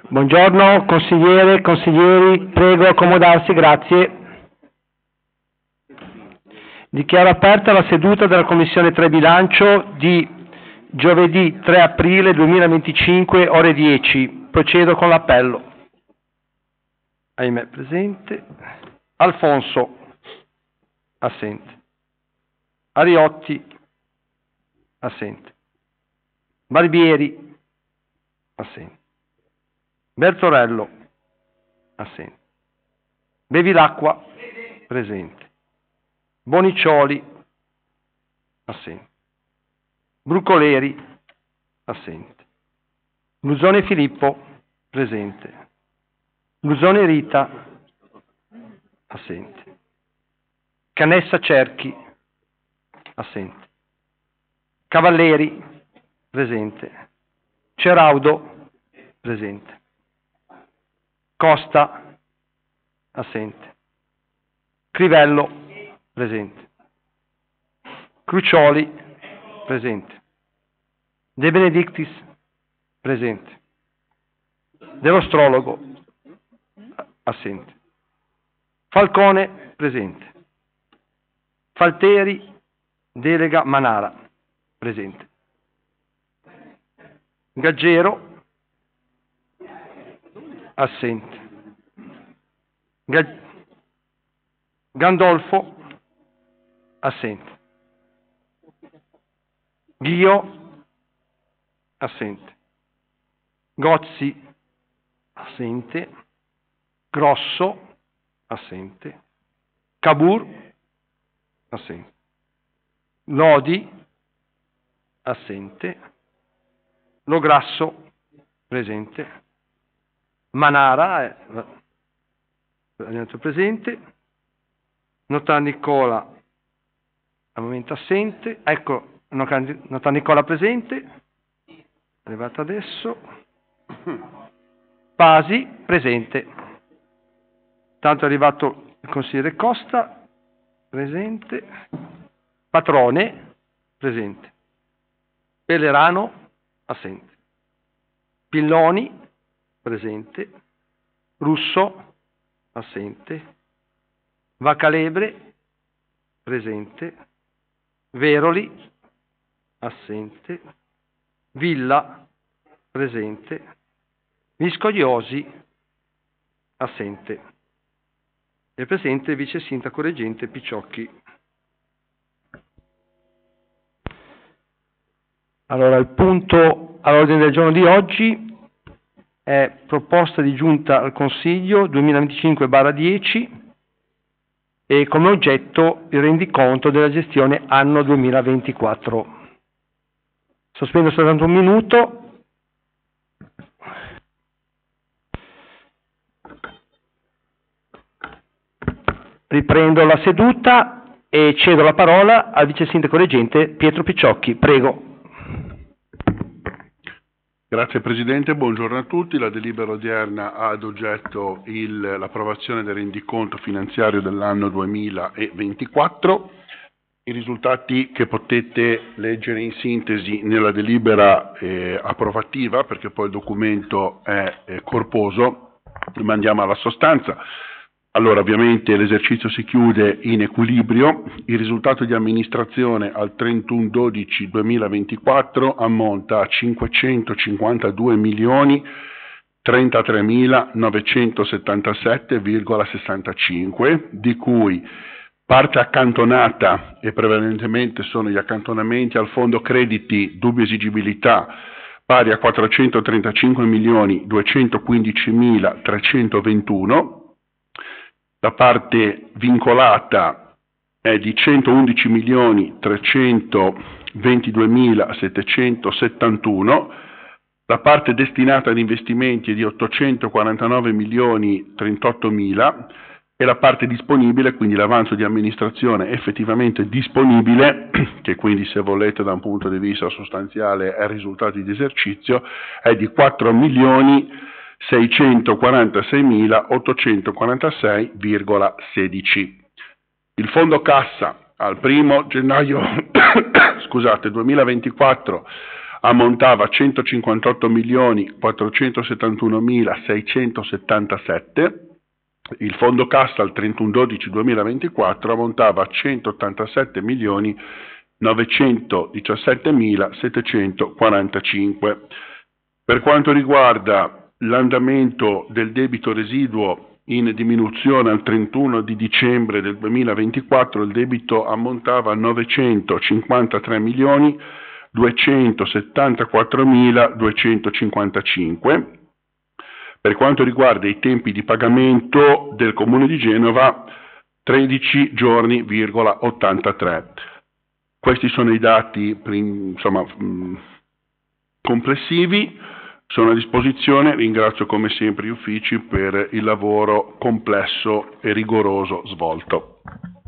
Buongiorno consigliere, consiglieri, prego accomodarsi, grazie. Dichiaro aperta la seduta della Commissione 3 Bilancio di giovedì 3 aprile 2025, ore 10. Procedo con l'appello. Ahimè, presente. Alfonso, assente. Ariotti, assente. Barbieri, assente. Bertorello, assente. Bevilacqua, presente. Bonicioli, assente. Brucoleri, assente. Lusone Filippo, presente. Lusone Rita, assente. Canessa Cerchi, assente. Cavalleri, presente. Ceraudo, presente. Costa, assente. Crivello, presente. Crucioli, presente. De Benedictis, presente. Dell'Ostrologo, assente. Falcone, presente. Falteri, delega Manara, presente. Gaggero, assente. Gandolfo, assente. Ghio, assente. Gozzi, assente. Grosso, assente. Cabur, assente. Lodi, assente. Lograsso, presente. Manara, presente. Notar Nicola, al momento assente. Ecco, Notar Nicola presente. È arrivato adesso. Pasi, presente. Tanto è arrivato il consigliere Costa, presente. Patrone, presente. Pellerano, assente. Pilloni, presente. Russo, assente. Vacalebre, presente. Veroli, assente. Villa, presente. Viscogliosi, assente. È presente il vice sindaco reggente Picciocchi. Allora, il punto all'ordine del giorno di oggi è proposta di giunta al Consiglio 2025/10 e come oggetto il rendiconto della gestione anno 2024. Sospendo soltanto un minuto. Riprendo la seduta e cedo la parola al vice sindaco reggente Pietro Picciocchi. Prego. Grazie Presidente, buongiorno a tutti. La delibera odierna ha ad oggetto l'approvazione del rendiconto finanziario dell'anno 2024. I risultati che potete leggere in sintesi nella delibera approvativa, perché poi il documento è corposo, ma andiamo alla sostanza. Allora, ovviamente l'esercizio si chiude in equilibrio. Il risultato di amministrazione al 31/12/2024 ammonta a 552.033.977,65, di cui parte accantonata, e prevalentemente sono gli accantonamenti al fondo crediti dubbia esigibilità, pari a 435.215.321, la parte vincolata è di 111.322.771, la parte destinata ad investimenti è di 849.038.000 e la parte disponibile, quindi l'avanzo di amministrazione effettivamente disponibile, che quindi se volete da un punto di vista sostanziale è il risultato di esercizio, è di 4.646.846,16. Il fondo cassa al 1 gennaio 2024 ammontava a 158.471.677, il fondo cassa al 31/12/2024 ammontava a 187.917.745. Per quanto riguarda l'andamento del debito residuo in diminuzione al 31 di dicembre del 2024, il debito ammontava a 954.274.255. Per quanto riguarda i tempi di pagamento del Comune di Genova, 13 giorni,83. Questi sono i dati complessivi, sono a disposizione, ringrazio come sempre gli uffici per il lavoro complesso e rigoroso svolto.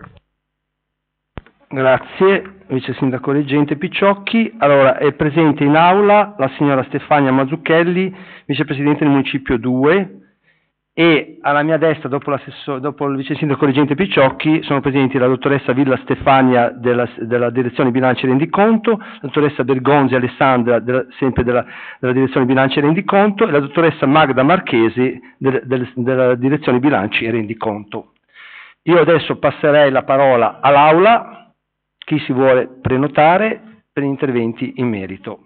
Grazie, Vice Sindaco Reggente Picciocchi. Allora, è presente in aula la signora Stefania Mazzucchelli, Vicepresidente del Municipio 2, e alla mia destra, dopo il Vice Sindaco Reggente Picciocchi, sono presenti la dottoressa Villa Stefania della Direzione Bilancio e Rendiconto, la dottoressa Bergonzi Alessandra, sempre della Direzione Bilancio e Rendiconto, e la dottoressa Magda Marchesi della Direzione Bilanci e Rendiconto. Io adesso passerei la parola all'aula. Chi si vuole prenotare per gli interventi in merito?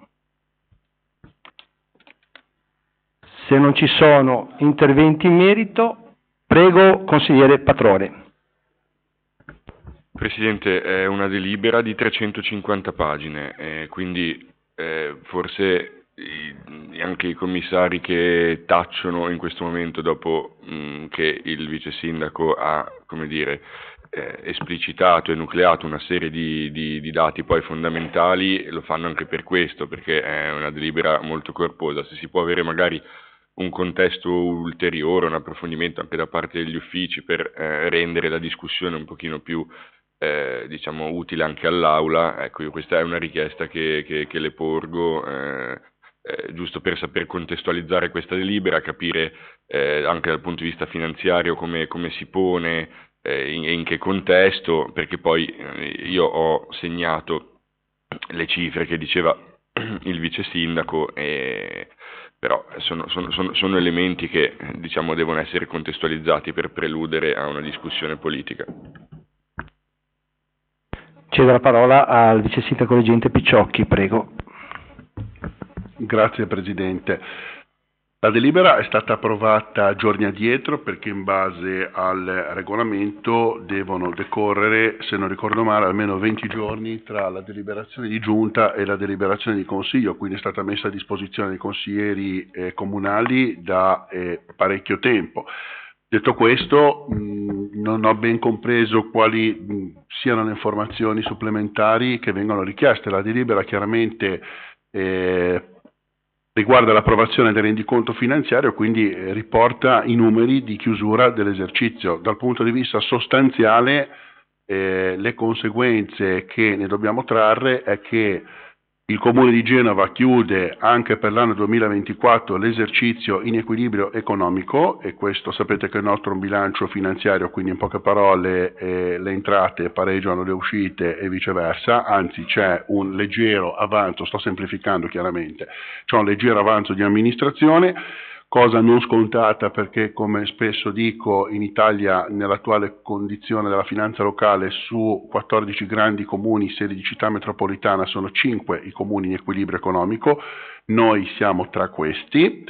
Se non ci sono interventi in merito, prego consigliere Patrone. Presidente, è una delibera di 350 pagine, quindi forse anche i commissari che tacciono in questo momento, dopo che il vice sindaco ha, come dire, esplicitato e nucleato una serie di dati poi fondamentali, lo fanno anche per questo, perché è una delibera molto corposa. Se si può avere magari un contesto ulteriore, un approfondimento anche da parte degli uffici per rendere la discussione un pochino più utile anche all'aula, ecco, questa è una richiesta che le porgo, giusto per saper contestualizzare questa delibera, capire anche dal punto di vista finanziario come si pone, in che contesto, perché poi io ho segnato le cifre che diceva il vice sindaco, però sono elementi che devono essere contestualizzati per preludere a una discussione politica. Cedo la parola al vice sindaco reggente Picciocchi, prego. Grazie Presidente. La delibera è stata approvata giorni addietro perché in base al regolamento devono decorrere, se non ricordo male, almeno 20 giorni tra la deliberazione di giunta e la deliberazione di consiglio, quindi è stata messa a disposizione dei consiglieri comunali da parecchio tempo. Detto questo, non ho ben compreso quali siano le informazioni supplementari che vengono richieste. La delibera chiaramente riguarda l'approvazione del rendiconto finanziario, quindi riporta i numeri di chiusura dell'esercizio. Dal punto di vista sostanziale, le conseguenze che ne dobbiamo trarre è che il Comune di Genova chiude anche per l'anno 2024 l'esercizio in equilibrio economico, e questo sapete che il nostro è un bilancio finanziario, quindi in poche parole le entrate pareggiano le uscite e viceversa, anzi c'è un leggero avanzo, sto semplificando chiaramente, c'è un leggero avanzo di amministrazione, cosa non scontata perché, come spesso dico, in Italia nell'attuale condizione della finanza locale su 14 grandi comuni sedi di città metropolitana sono 5 i comuni in equilibrio economico, noi siamo tra questi.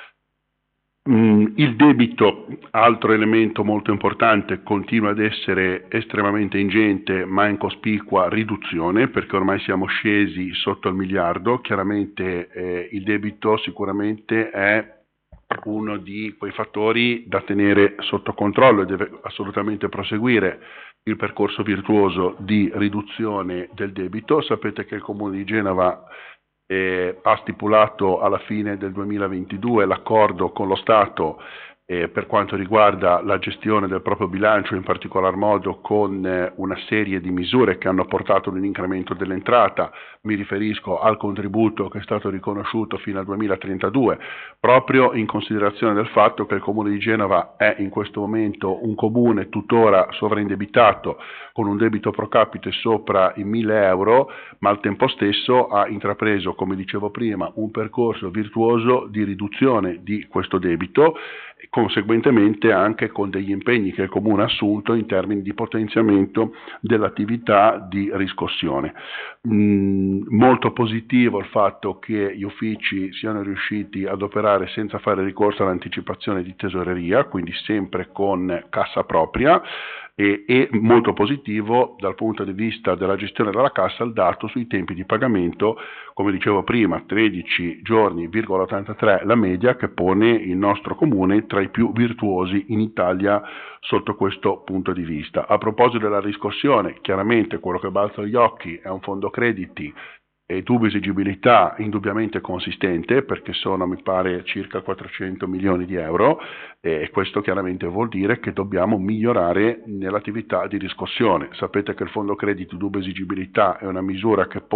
Il debito, altro elemento molto importante, continua ad essere estremamente ingente ma in cospicua riduzione perché ormai siamo scesi sotto il miliardo. Chiaramente il debito sicuramente è uno di quei fattori da tenere sotto controllo e deve assolutamente proseguire il percorso virtuoso di riduzione del debito. Sapete che il Comune di Genova ha stipulato alla fine del 2022 l'accordo con lo Stato per quanto riguarda la gestione del proprio bilancio, in particolar modo con una serie di misure che hanno portato ad un incremento dell'entrata. Mi riferisco al contributo che è stato riconosciuto fino al 2032, proprio in considerazione del fatto che il Comune di Genova è in questo momento un comune tuttora sovraindebitato, con un debito pro capite sopra i 1.000 euro, ma al tempo stesso ha intrapreso, come dicevo prima, un percorso virtuoso di riduzione di questo debito, conseguentemente anche con degli impegni che il Comune ha assunto in termini di potenziamento dell'attività di riscossione. Molto positivo il fatto che gli uffici siano riusciti ad operare senza fare ricorso all'anticipazione di tesoreria, quindi sempre con cassa propria, e molto positivo dal punto di vista della gestione della cassa il dato sui tempi di pagamento, come dicevo prima, 13 giorni,83 la media, che pone il nostro comune tra i più virtuosi in Italia sotto questo punto di vista. A proposito della riscossione, chiaramente quello che balza agli occhi è un fondo crediti e dubbia esigibilità indubbiamente consistente, perché sono, mi pare, circa 400 milioni di euro, e questo chiaramente vuol dire che dobbiamo migliorare nell'attività di riscossione. Sapete che il fondo credito dubbia esigibilità è una misura che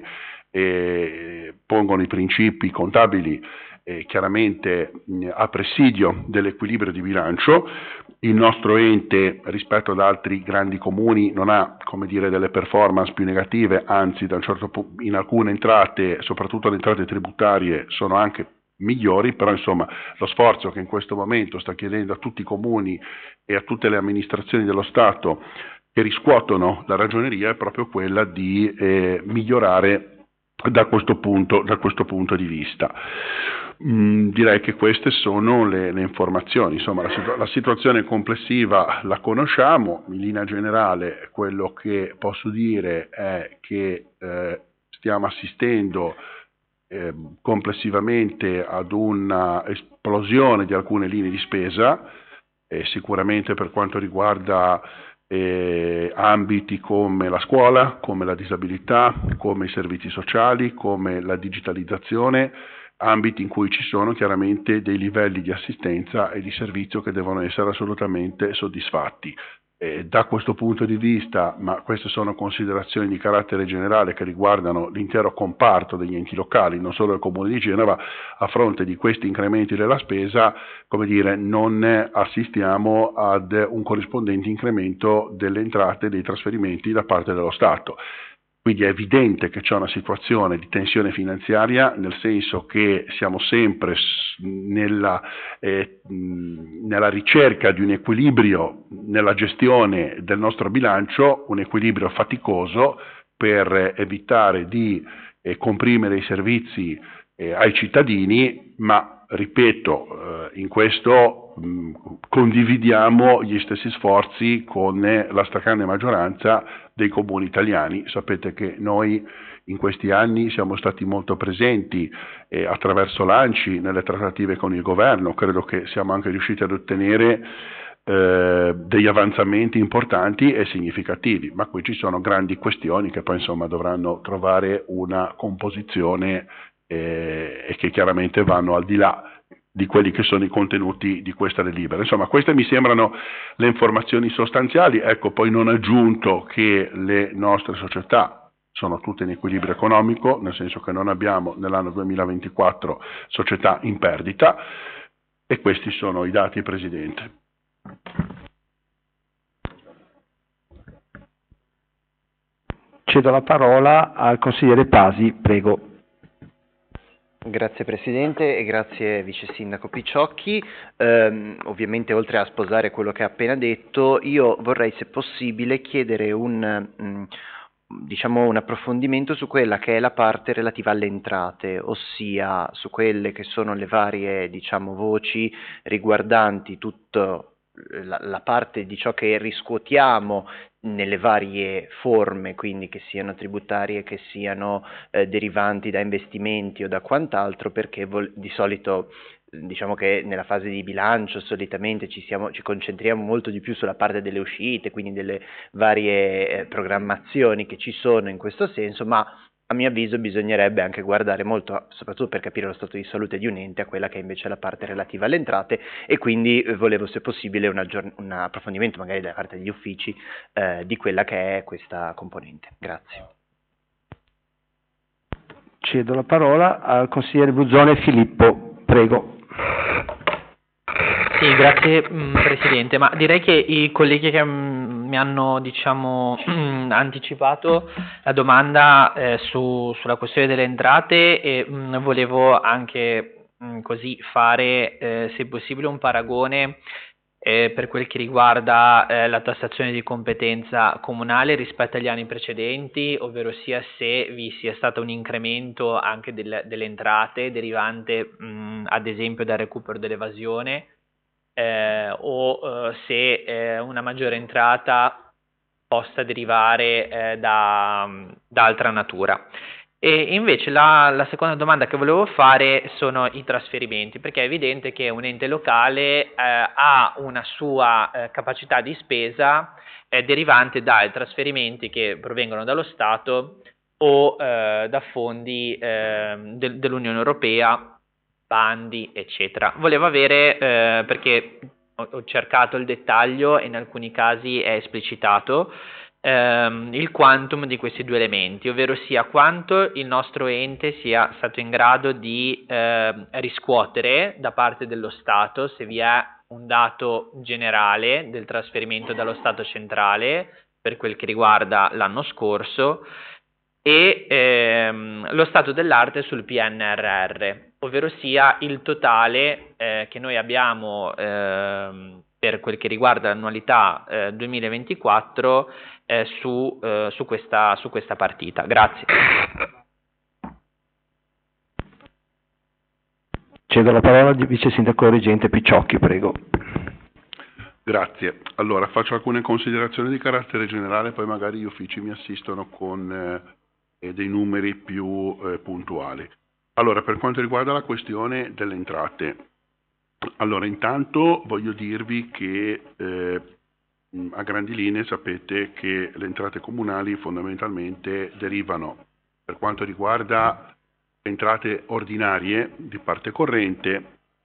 pongono i principi contabili chiaramente a presidio dell'equilibrio di bilancio. Il nostro ente, rispetto ad altri grandi comuni, non ha, come dire, delle performance più negative, anzi in alcune entrate, soprattutto le entrate tributarie, sono anche migliori, però insomma lo sforzo che in questo momento sta chiedendo a tutti i comuni e a tutte le amministrazioni dello Stato che riscuotono la ragioneria è proprio quella di migliorare da questo punto di vista. Direi che queste sono le informazioni. Insomma, la situazione complessiva la conosciamo. In linea generale quello che posso dire è che stiamo assistendo complessivamente ad una esplosione di alcune linee di spesa, sicuramente per quanto riguarda ambiti come la scuola, come la disabilità, come i servizi sociali, come la digitalizzazione, ambiti in cui ci sono chiaramente dei livelli di assistenza e di servizio che devono essere assolutamente soddisfatti. Da questo punto di vista, ma queste sono considerazioni di carattere generale che riguardano l'intero comparto degli enti locali, non solo il Comune di Genova, a fronte di questi incrementi della spesa, come dire, non assistiamo ad un corrispondente incremento delle entrate e dei trasferimenti da parte dello Stato. Quindi è evidente che c'è una situazione di tensione finanziaria, nel senso che siamo sempre nella ricerca di un equilibrio nella gestione del nostro bilancio, un equilibrio faticoso per evitare di comprimere i servizi ai cittadini, ma ripeto, in questo condividiamo gli stessi sforzi con la stragrande maggioranza dei comuni italiani. Sapete che noi in questi anni siamo stati molto presenti attraverso l'ANCI nelle trattative con il governo, credo che siamo anche riusciti ad ottenere degli avanzamenti importanti e significativi, ma qui ci sono grandi questioni che poi insomma dovranno trovare una composizione e che chiaramente vanno al di là di quelli che sono i contenuti di questa delibera. Insomma, queste mi sembrano le informazioni sostanziali. Ecco, poi non aggiunto che le nostre società sono tutte in equilibrio economico, nel senso che non abbiamo nell'anno 2024 società in perdita, e questi sono i dati, Presidente. Cedo la parola al consigliere Pasi, prego. Grazie Presidente e grazie Vice Sindaco Picciocchi. Ovviamente, oltre a sposare quello che ha appena detto, io vorrei, se possibile, chiedere un approfondimento su quella che è la parte relativa alle entrate, ossia su quelle che sono le varie, voci riguardanti tutto la parte di ciò che riscuotiamo nelle varie forme, quindi che siano tributarie, che siano derivanti da investimenti o da quant'altro, perché di solito diciamo che nella fase di bilancio solitamente ci concentriamo molto di più sulla parte delle uscite, quindi delle varie programmazioni che ci sono in questo senso, ma a mio avviso bisognerebbe anche guardare molto, soprattutto per capire lo stato di salute di un ente, a quella che è invece la parte relativa alle entrate, e quindi volevo, se possibile, un approfondimento magari da parte degli uffici di quella che è questa componente. Grazie. Cedo la parola al consigliere Buzzone Filippo, prego. Sì, grazie Presidente, ma direi che i colleghi che mi hanno anticipato la domanda sulla questione delle entrate, e volevo anche così fare se possibile un paragone per quel che riguarda la tassazione di competenza comunale rispetto agli anni precedenti, ovvero sia se vi sia stato un incremento anche delle entrate derivante ad esempio dal recupero dell'evasione, o se una maggiore entrata possa derivare da altra natura. E invece la seconda domanda che volevo fare sono i trasferimenti, perché è evidente che un ente locale ha una sua capacità di spesa derivante dai trasferimenti che provengono dallo Stato o da fondi dell'Unione Europea, bandi, eccetera. Volevo avere, perché ho cercato il dettaglio e in alcuni casi è esplicitato, il quantum di questi due elementi, ovvero sia quanto il nostro ente sia stato in grado di riscuotere da parte dello Stato, se vi è un dato generale del trasferimento dallo Stato centrale per quel che riguarda l'anno scorso, e lo stato dell'arte sul PNRR, ovvero sia il totale che noi abbiamo per quel che riguarda l'annualità 2024 su questa partita. Grazie. Cedo la parola al vice sindaco reggente Picciocchi, prego. Grazie. Allora, faccio alcune considerazioni di carattere generale, poi magari gli uffici mi assistono con dei numeri più puntuali. Allora, per quanto riguarda la questione delle entrate, allora intanto voglio dirvi che a grandi linee sapete che le entrate comunali fondamentalmente derivano, per quanto riguarda le entrate ordinarie di parte corrente,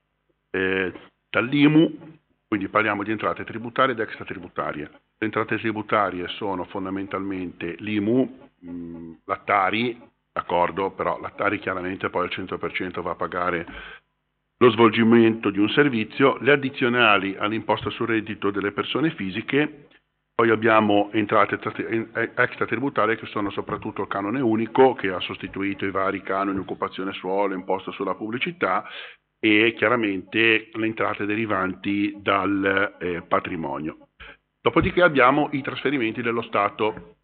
dall'IMU, quindi parliamo di entrate tributarie ed extratributarie. Le entrate tributarie sono fondamentalmente l'IMU, la Tari, d'accordo, però la Tari chiaramente poi al 100% va a pagare lo svolgimento di un servizio, le addizionali all'imposta sul reddito delle persone fisiche, poi abbiamo entrate extratributarie che sono soprattutto il canone unico che ha sostituito i vari canoni occupazione suolo, imposta sulla pubblicità, e chiaramente le entrate derivanti dal patrimonio. Dopodiché abbiamo i trasferimenti dello Stato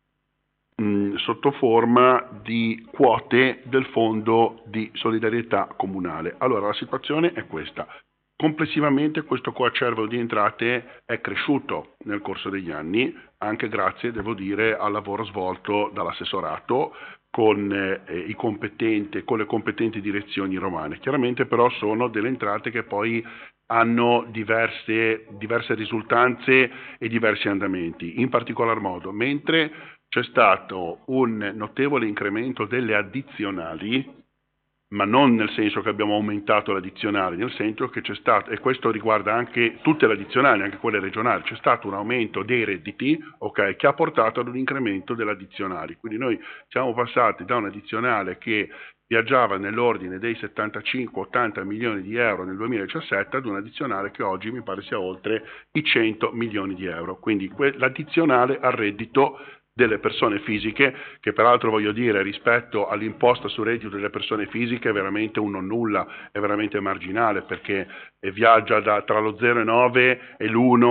sotto forma di quote del Fondo di solidarietà comunale. Allora, la situazione è questa. Complessivamente questo coacervo di entrate è cresciuto nel corso degli anni, anche grazie, devo dire, al lavoro svolto dall'assessorato con le competenti direzioni romane. Chiaramente però sono delle entrate che poi hanno diverse risultanze e diversi andamenti. In particolar modo, mentre c'è stato un notevole incremento delle addizionali, ma non nel senso che abbiamo aumentato l'addizionale, nel senso che c'è stato, e questo riguarda anche tutte le addizionali, anche quelle regionali, c'è stato un aumento dei redditi, okay, che ha portato ad un incremento delle addizionali. Quindi noi siamo passati da un'addizionale che viaggiava nell'ordine dei 75-80 milioni di euro nel 2017 ad un'addizionale che oggi mi pare sia oltre i 100 milioni di euro. Quindi l'addizionale al reddito delle persone fisiche, che peraltro voglio dire rispetto all'imposta sul reddito delle persone fisiche è veramente un non nulla, è veramente marginale, perché viaggia tra lo 0,9 e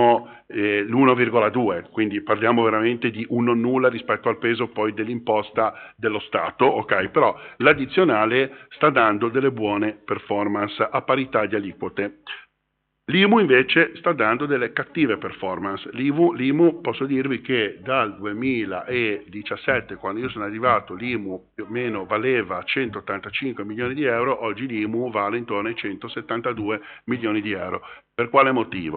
l'1,2, quindi parliamo veramente di un non nulla rispetto al peso poi dell'imposta dello Stato, ok? Però l'addizionale sta dando delle buone performance a parità di aliquote. L'IMU invece sta dando delle cattive performance. L'IMU posso dirvi che dal 2017, quando io sono arrivato, l'IMU più o meno valeva 185 milioni di euro, oggi l'IMU vale intorno ai 172 milioni di euro. Per quale motivo?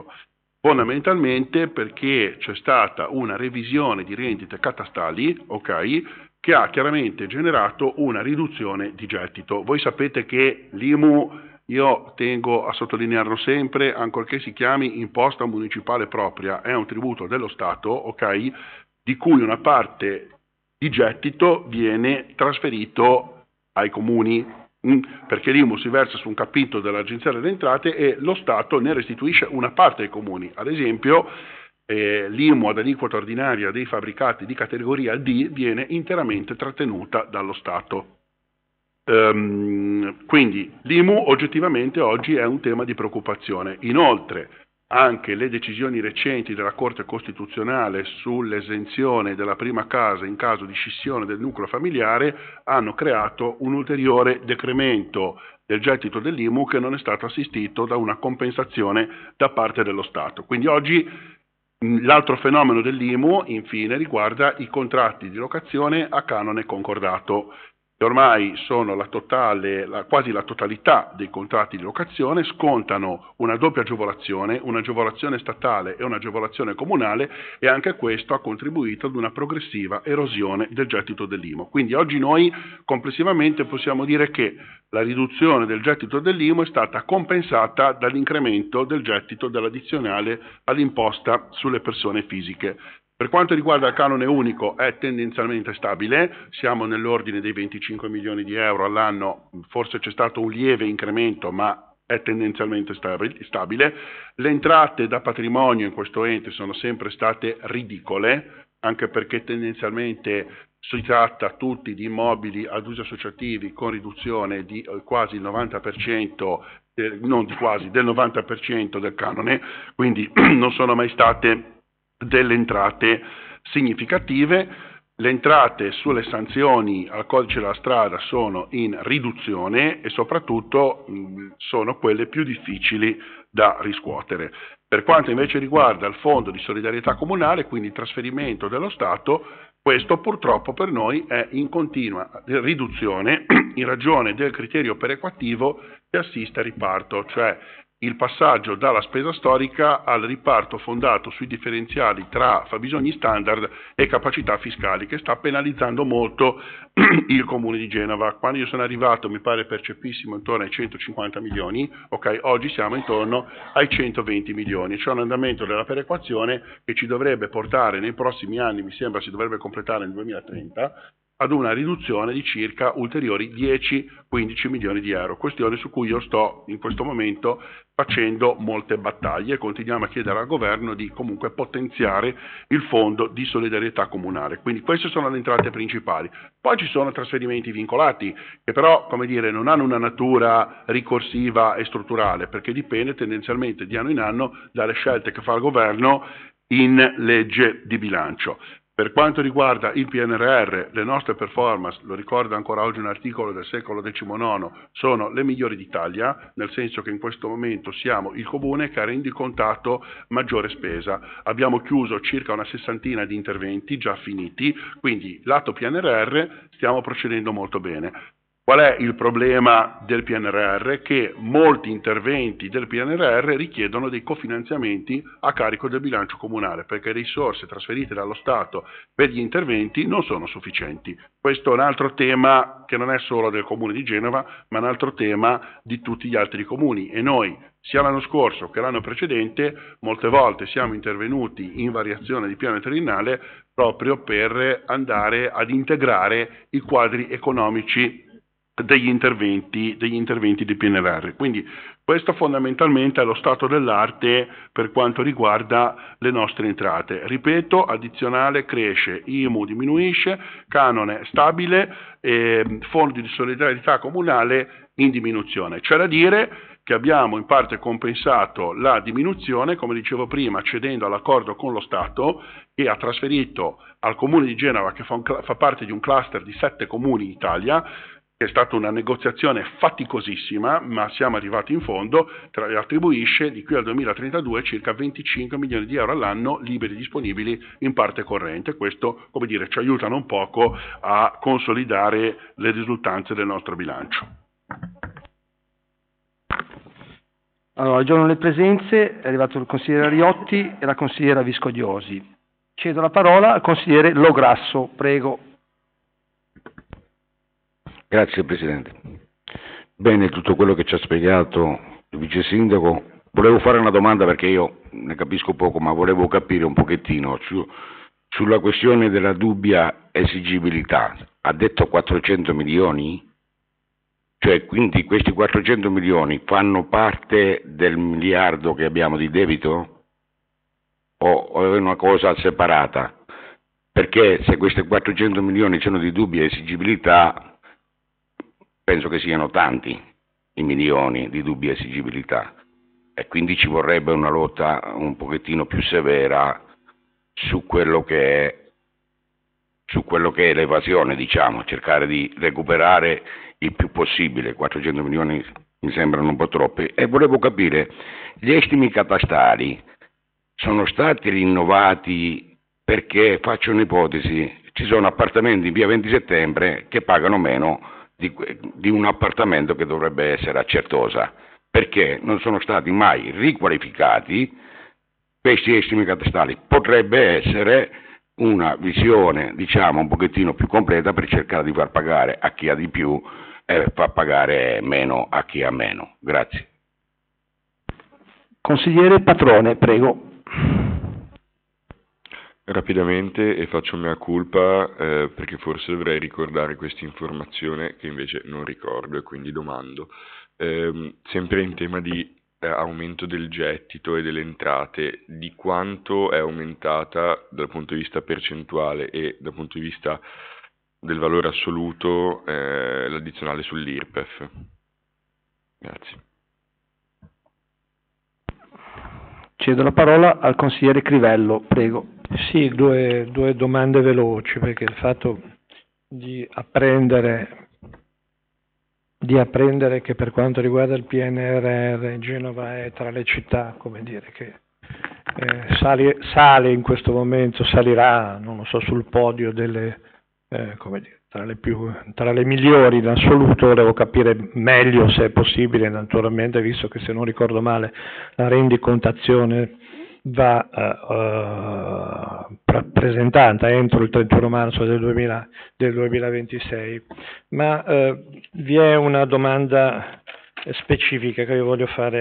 Fondamentalmente perché c'è stata una revisione di rendite catastali, ok, che ha chiaramente generato una riduzione di gettito. Voi sapete che l'IMU, io tengo a sottolinearlo sempre, ancorché si chiami imposta municipale propria, è un tributo dello Stato, ok, di cui una parte di gettito viene trasferito ai comuni, perché l'IMU si versa su un capitolo dell'Agenzia delle Entrate e lo Stato ne restituisce una parte ai comuni. Ad esempio, l'IMU ad aliquota ordinaria dei fabbricati di categoria D viene interamente trattenuta dallo Stato. Quindi l'IMU oggettivamente oggi è un tema di preoccupazione. Inoltre anche le decisioni recenti della Corte Costituzionale sull'esenzione della prima casa in caso di scissione del nucleo familiare hanno creato un ulteriore decremento del gettito dell'IMU che non è stato assistito da una compensazione da parte dello Stato. Quindi oggi l'altro fenomeno dell'IMU infine riguarda i contratti di locazione a canone concordato. Ormai sono quasi la totalità dei contratti di locazione scontano una doppia agevolazione, un'agevolazione statale e un'agevolazione comunale, e anche questo ha contribuito ad una progressiva erosione del gettito dell'IMU. Quindi oggi noi complessivamente possiamo dire che la riduzione del gettito dell'IMU è stata compensata dall'incremento del gettito dell'addizionale all'imposta sulle persone fisiche. Per quanto riguarda il canone unico è tendenzialmente stabile, siamo nell'ordine dei 25 milioni di euro all'anno, forse c'è stato un lieve incremento ma è tendenzialmente stabile. Le entrate da patrimonio in questo ente sono sempre state ridicole, anche perché tendenzialmente si tratta tutti di immobili ad usi associativi con riduzione di quasi il 90%, del 90% del canone, quindi non sono mai state delle entrate significative. Le entrate sulle sanzioni al codice della strada sono in riduzione e soprattutto sono quelle più difficili da riscuotere. Per quanto invece riguarda il fondo di solidarietà comunale, quindi il trasferimento dello Stato, questo purtroppo per noi è in continua riduzione in ragione del criterio perequativo che assiste al riparto, cioè il passaggio dalla spesa storica al riparto fondato sui differenziali tra fabbisogni standard e capacità fiscali, che sta penalizzando molto il Comune di Genova. Quando io sono arrivato mi pare percepissimo intorno ai 150 milioni, ok, oggi siamo intorno ai 120 milioni, c'è un andamento della perequazione che ci dovrebbe portare nei prossimi anni, mi sembra si dovrebbe completare nel 2030, ad una riduzione di circa ulteriori 10-15 milioni di euro, questione su cui io sto in questo momento facendo molte battaglie e continuiamo a chiedere al governo di comunque potenziare il fondo di solidarietà comunale. Quindi queste sono le entrate principali. Poi ci sono trasferimenti vincolati che però, come dire, non hanno una natura ricorsiva e strutturale, perché dipende tendenzialmente di anno in anno dalle scelte che fa il governo in legge di bilancio. Per quanto riguarda il PNRR, le nostre performance, lo ricorda ancora oggi un articolo del secolo XIX, sono le migliori d'Italia, nel senso che in questo momento siamo il comune che ha rendicontato maggiore spesa. Abbiamo chiuso circa una sessantina di interventi già finiti, quindi lato PNRR stiamo procedendo molto bene. Qual è il problema del PNRR? Che molti interventi del PNRR richiedono dei cofinanziamenti a carico del bilancio comunale, perché le risorse trasferite dallo Stato per gli interventi non sono sufficienti. Questo è un altro tema che non è solo del Comune di Genova, ma un altro tema di tutti gli altri comuni, e noi sia l'anno scorso che l'anno precedente molte volte siamo intervenuti in variazione di piano triennale proprio per andare ad integrare i quadri economici degli interventi di PNRR. Quindi questo fondamentalmente è lo stato dell'arte per quanto riguarda le nostre entrate. Ripeto, addizionale cresce, IMU diminuisce, canone stabile, fondi di solidarietà comunale in diminuzione. C'è da dire che abbiamo in parte compensato la diminuzione, come dicevo prima, cedendo all'accordo con lo Stato, che ha trasferito al Comune di Genova, che fa parte di un cluster di 7 comuni in Italia, che è stata una negoziazione faticosissima, ma siamo arrivati in fondo, attribuisce di qui al 2032 circa 25 milioni di euro all'anno liberi disponibili in parte corrente. Questo, come dire, ci aiuta un poco a consolidare le risultanze del nostro bilancio. Allora, aggiorno le presenze, è arrivato il consigliere Riotti e la consigliera Viscodiosi. Cedo la parola al consigliere Lograsso, prego. Grazie Presidente. Bene, tutto quello che ci ha spiegato il Vice Sindaco. Volevo fare una domanda perché io ne capisco poco, ma volevo capire un pochettino sulla questione della dubbia esigibilità. Ha detto 400 milioni? Cioè, quindi questi 400 milioni fanno parte del miliardo che abbiamo di debito? O è una cosa separata? Perché se questi 400 milioni sono di dubbia esigibilità, penso che siano tanti i milioni di dubbia esigibilità e quindi ci vorrebbe una lotta un pochettino più severa su quello che è l'evasione, diciamo, cercare di recuperare il più possibile. 400 milioni mi sembrano un po' troppi. E volevo capire, gli estimi catastali sono stati rinnovati perché, faccio un'ipotesi, ci sono appartamenti in via 20 settembre che pagano meno di un appartamento che dovrebbe essere a Certosa, perché non sono stati mai riqualificati questi estimi catastali. Potrebbe essere una visione, diciamo, un pochettino più completa per cercare di far pagare a chi ha di più e far pagare meno a chi ha meno. Grazie. Consigliere Patrone, prego. Rapidamente, e faccio mea culpa perché forse dovrei ricordare questa informazione che invece non ricordo e quindi domando. Sempre in tema di aumento del gettito e delle entrate, di quanto è aumentata dal punto di vista percentuale e dal punto di vista del valore assoluto l'addizionale sull'IRPEF? Grazie. Cedo la parola al consigliere Crivello, prego. Sì, due domande veloci, perché il fatto di apprendere che per quanto riguarda il PNRR Genova è tra le città, come dire, che sale in questo momento, salirà, non lo so, sul podio delle, come dire, tra le migliori in assoluto. Volevo capire meglio, se è possibile, naturalmente, visto che, se non ricordo male, la rendicontazione va presentata entro il 31 marzo del 2026, ma vi è una domanda specifica che io voglio fare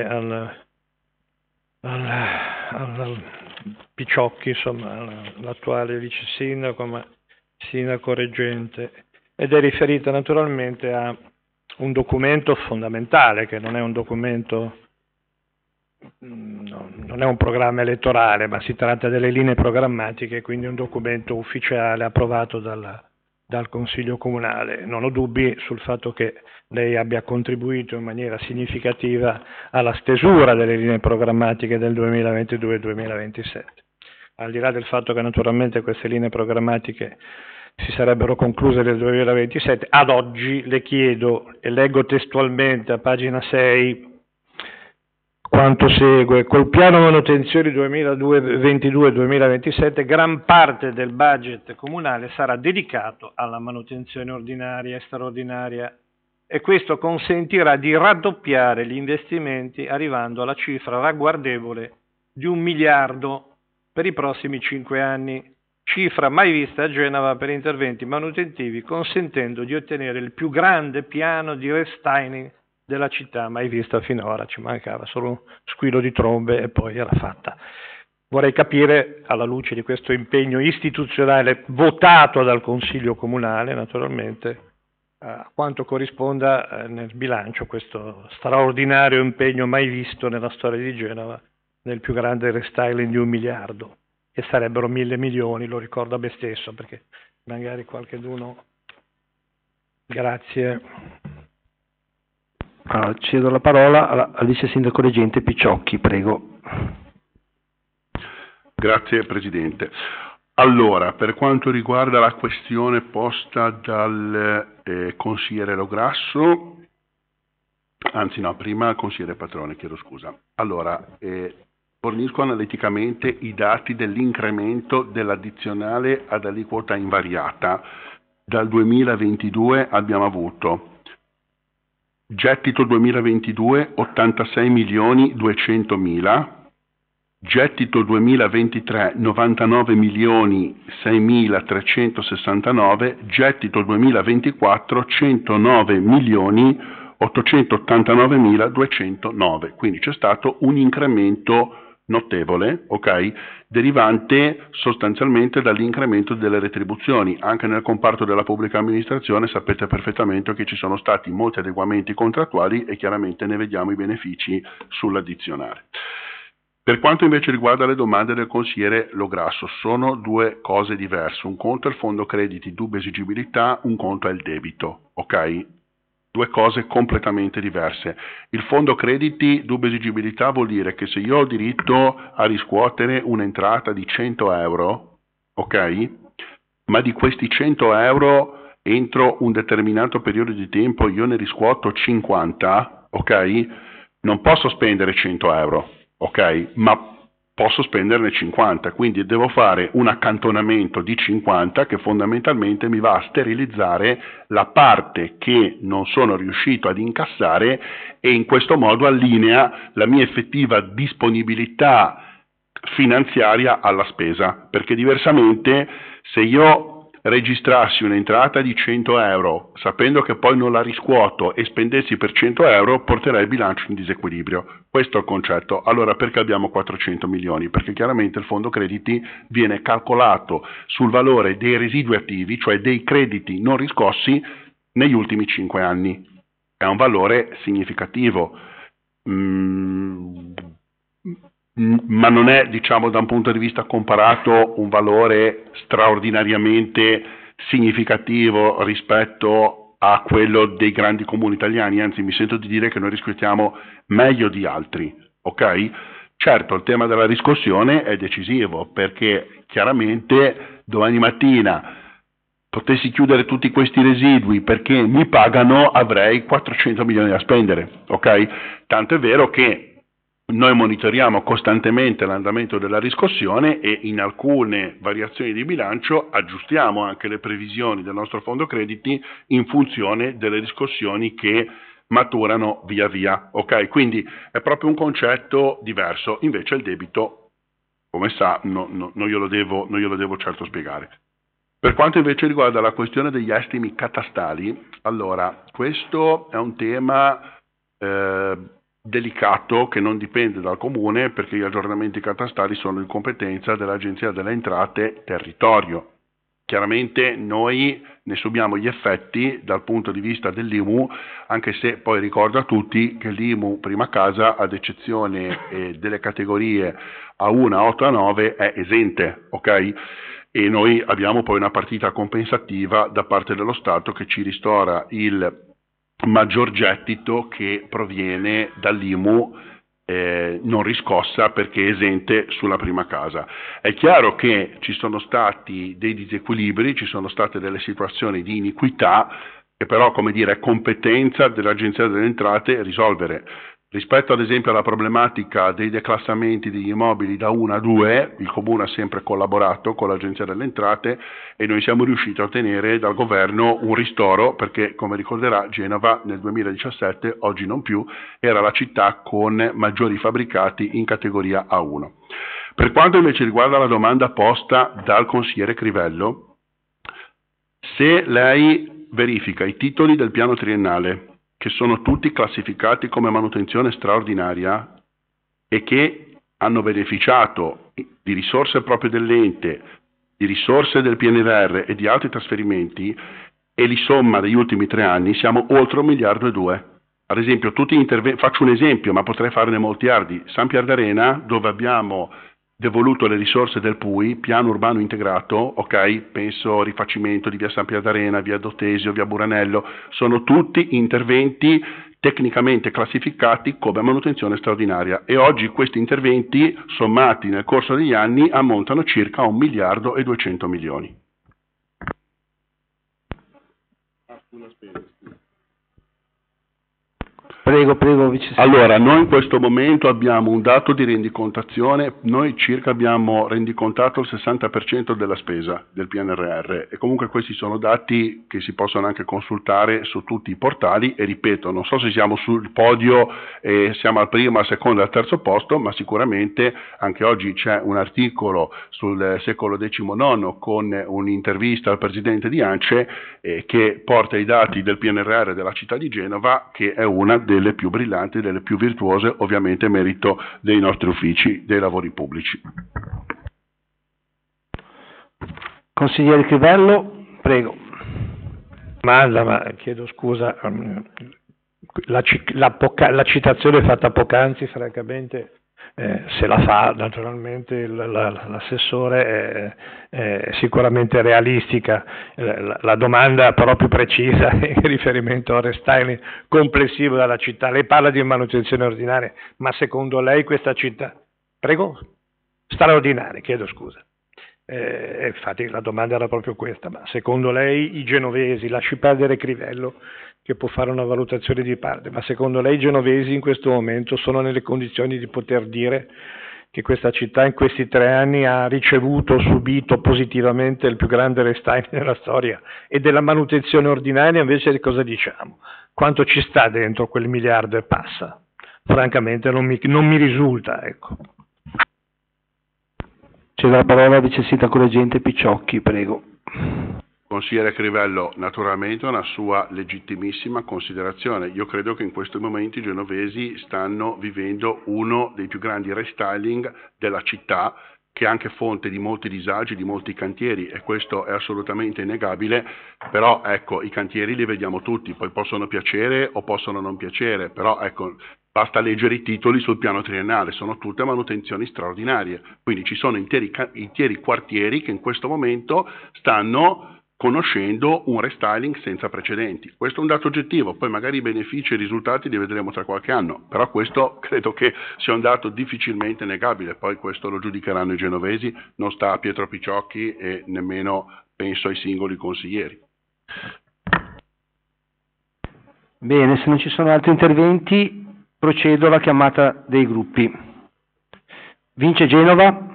al Picciocchi, insomma, l'attuale vice sindaco, ma sindaco reggente, ed è riferita naturalmente a un documento fondamentale, che non è un documento, non è un programma elettorale, ma si tratta delle linee programmatiche, quindi un documento ufficiale approvato dal Consiglio Comunale. Non ho dubbi sul fatto che lei abbia contribuito in maniera significativa alla stesura delle linee programmatiche del 2022-2027. Al di là del fatto che naturalmente queste linee programmatiche si sarebbero concluse nel 2027, ad oggi le chiedo, e leggo testualmente a pagina 6, quanto segue: col piano manutenzioni 2022-2027 gran parte del budget comunale sarà dedicato alla manutenzione ordinaria e straordinaria, e questo consentirà di raddoppiare gli investimenti, arrivando alla cifra ragguardevole di 1 miliardo per i prossimi 5 anni, cifra mai vista a Genova per interventi manutentivi, consentendo di ottenere il più grande piano di restyling della città mai vista finora. Ci mancava solo un squillo di trombe e poi era fatta. Vorrei capire, alla luce di questo impegno istituzionale votato dal Consiglio Comunale, naturalmente, a quanto corrisponda nel bilancio questo straordinario impegno mai visto nella storia di Genova, nel più grande restyling di 1 miliardo, che sarebbero 1.000 milioni, lo ricordo a me stesso, perché magari qualcheduno. Grazie. Allora, cedo la parola al vice sindaco reggente Picciocchi, prego. Grazie Presidente. Allora, per quanto riguarda la questione posta dal consigliere Lograsso, anzi no, prima consigliere Patrone, chiedo scusa. Allora, fornisco analiticamente i dati dell'incremento dell'addizionale ad aliquota invariata. Dal 2022 abbiamo avuto gettito 2022 86 milioni 200 mila, gettito 2023 99.6.369, gettito 2024 109.889.209, quindi c'è stato un incremento notevole, ok, derivante sostanzialmente dall'incremento delle retribuzioni. Anche nel comparto della pubblica amministrazione sapete perfettamente che ci sono stati molti adeguamenti contrattuali e chiaramente ne vediamo i benefici sull'addizionale. Per quanto invece riguarda le domande del consigliere Lograsso, sono due cose diverse. Un conto è il fondo crediti dubbia esigibilità, un conto è il debito, ok? Due cose completamente diverse. Il fondo crediti dubbia esigibilità vuol dire che se io ho diritto a riscuotere un'entrata di 100 euro, ok? Ma di questi 100 euro entro un determinato periodo di tempo io ne riscuoto 50, ok? Non posso spendere 100 euro, ok? Ma posso spenderne 50, quindi devo fare un accantonamento di 50 che fondamentalmente mi va a sterilizzare la parte che non sono riuscito ad incassare e in questo modo allinea la mia effettiva disponibilità finanziaria alla spesa, perché diversamente se io registrassi un'entrata di 100 euro sapendo che poi non la riscuoto e spendessi per 100 euro porterei il bilancio in disequilibrio. Questo è il concetto. Allora perché abbiamo 400 milioni? Perché chiaramente il fondo crediti viene calcolato sul valore dei residui attivi, cioè dei crediti non riscossi negli ultimi 5 anni. È un valore significativo. Ma non è, diciamo, da un punto di vista comparato un valore straordinariamente significativo rispetto a quello dei grandi comuni italiani, anzi mi sento di dire che noi riscuotiamo meglio di altri, ok? Certo, il tema della riscossione è decisivo perché chiaramente domani mattina potessi chiudere tutti questi residui perché mi pagano, avrei 400 milioni da spendere, ok? Tanto è vero che noi monitoriamo costantemente l'andamento della riscossione e in alcune variazioni di bilancio aggiustiamo anche le previsioni del nostro fondo crediti in funzione delle riscossioni che maturano via via, ok? Quindi è proprio un concetto diverso, invece il debito, come sa, non glielo devo certo spiegare. Per quanto invece riguarda la questione degli estimi catastali, allora questo è un tema delicato che non dipende dal comune perché gli aggiornamenti catastali sono in competenza dell'Agenzia delle Entrate Territorio. Chiaramente noi ne subiamo gli effetti dal punto di vista dell'IMU, anche se poi ricordo a tutti che l'IMU prima casa, ad eccezione delle categorie A1, A8, A9, è esente, ok? E noi abbiamo poi una partita compensativa da parte dello Stato che ci ristora il maggior gettito che proviene dall'IMU non riscossa perché è esente sulla prima casa. È chiaro che ci sono stati dei disequilibri, ci sono state delle situazioni di iniquità che però, come dire, è competenza dell'Agenzia delle Entrate risolvere. Rispetto ad esempio alla problematica dei declassamenti degli immobili da 1 a 2, il Comune ha sempre collaborato con l'Agenzia delle Entrate e noi siamo riusciti a ottenere dal governo un ristoro perché, come ricorderà, Genova nel 2017, oggi non più, era la città con maggiori fabbricati in categoria A1. Per quanto invece riguarda la domanda posta dal consigliere Crivello, se lei verifica i titoli del piano triennale che sono tutti classificati come manutenzione straordinaria e che hanno beneficiato di risorse proprie dell'ente, di risorse del PNRR e di altri trasferimenti, e li somma degli ultimi 3 anni, siamo oltre 1,2 miliardi. Ad esempio, faccio un esempio, ma potrei farne molti altri. San Pierdarena, dove abbiamo devoluto le risorse del PUI, piano urbano integrato, ok? Penso rifacimento di via San Pierdarena, via Dotesio, via Buranello, sono tutti interventi tecnicamente classificati come manutenzione straordinaria e oggi questi interventi sommati nel corso degli anni ammontano circa 1,2 miliardi. Prego, Vice Sindaco. Allora, noi in questo momento abbiamo un dato di rendicontazione, noi circa abbiamo rendicontato il 60% della spesa del PNRR e comunque questi sono dati che si possono anche consultare su tutti i portali e ripeto, non so se siamo sul podio e siamo al primo, al secondo e al terzo posto, ma sicuramente anche oggi c'è un articolo sul secolo XIX con un'intervista al presidente di ANCE che porta i dati del PNRR della città di Genova, che è una delle più brillanti, delle più virtuose, ovviamente merito dei nostri uffici dei lavori pubblici. Consigliere Crivello, prego. Ma chiedo scusa, la citazione fatta poc'anzi, francamente, se la fa naturalmente l'assessore è sicuramente realistica, la domanda però più precisa è in riferimento al restyling complessivo della città. Lei parla di manutenzione ordinaria, ma secondo lei questa città, prego, straordinaria, chiedo scusa. Infatti la domanda era proprio questa, ma secondo lei i genovesi, lasci perdere Crivello che può fare una valutazione di parte, ma secondo lei i genovesi in questo momento sono nelle condizioni di poter dire che questa città in questi 3 anni ha ricevuto, subito positivamente il più grande restyling della storia? E della manutenzione ordinaria invece di cosa diciamo? Quanto ci sta dentro quel miliardo e passa? Francamente non mi risulta, ecco. C'è la parola al Vice Sindaco reggente Picciocchi, prego. Consigliere Crivello, naturalmente una sua legittimissima considerazione. Io credo che in questo momento i genovesi stanno vivendo uno dei più grandi restyling della città, che è anche fonte di molti disagi, di molti cantieri, e questo è assolutamente innegabile, però ecco, i cantieri li vediamo tutti, poi possono piacere o possono non piacere, però ecco, basta leggere i titoli sul piano triennale, sono tutte manutenzioni straordinarie, quindi ci sono interi quartieri che in questo momento stanno conoscendo un restyling senza precedenti. Questo è un dato oggettivo, poi magari i benefici e i risultati li vedremo tra qualche anno, però questo credo che sia un dato difficilmente negabile, poi questo lo giudicheranno i genovesi, non sta a Pietro Picciocchi e nemmeno penso ai singoli consiglieri. Bene, se non ci sono altri interventi procedo alla chiamata dei gruppi. Vince Genova,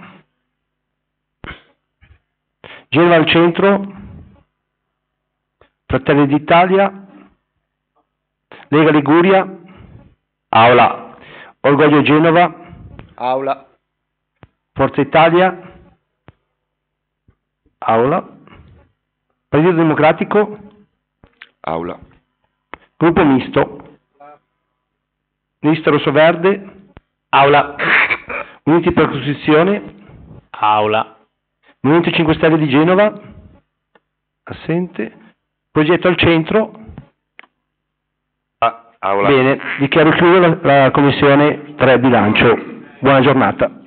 Genova al centro, Fratelli d'Italia, Lega Liguria, Aula, Orgoglio Genova, Aula, Forza Italia, Aula, Partito Democratico, Aula, Gruppo Misto, Lista Rosso-Verde, Aula, Uniti per Costituzione, Aula, Movimento 5 Stelle di Genova, assente, Progetto al centro. Aula. Bene, dichiaro chiusa la Commissione 3 bilancio. Buona giornata.